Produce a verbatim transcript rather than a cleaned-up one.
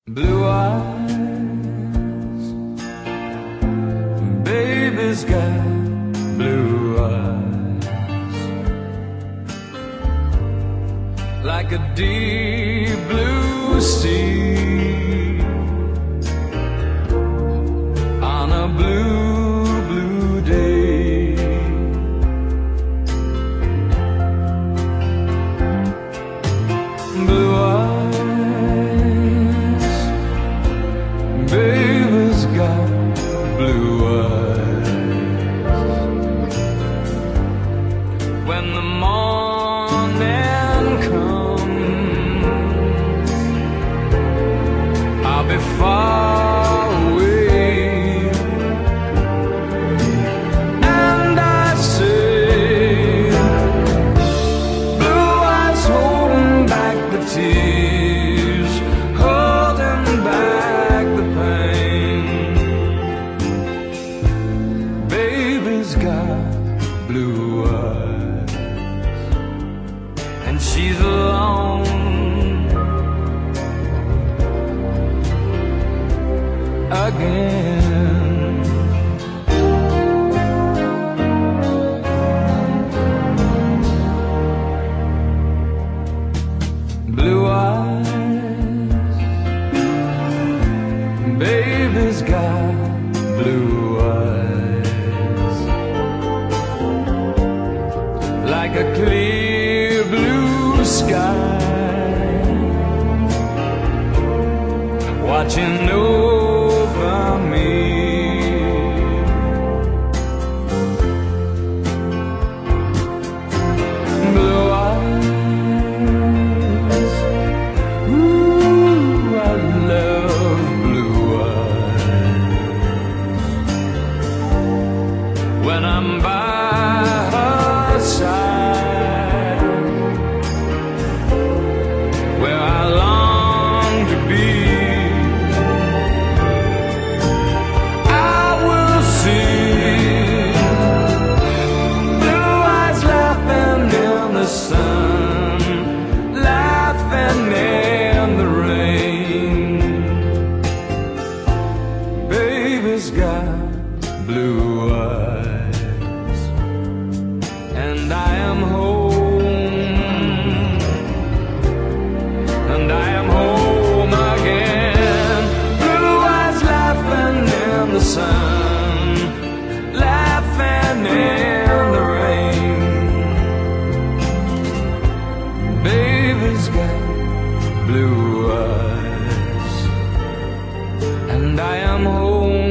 Blue eyes, baby's got blue eyes, like a deep blue sea on a blue, blue day. Blue eyes, baby's got blue eyes. When the morning comes, I'll be far away, and I say, blue eyes holding back the tears, holding back the pain. Baby's got blue eyes, and she's alone again. Blue eyes, baby's got blue eyes, like a clear blue sky, watching over me. Blue eyes, ooh, I love blue eyes. When I'm by her side, where I long to be, I will see blue eyes laughing in the sun, laughing in the rain. Baby's got blue eyes, and I am home, and I am home again. Blue eyes laughing in the sun, laughing in the rain. Baby's got blue eyes, and I am home.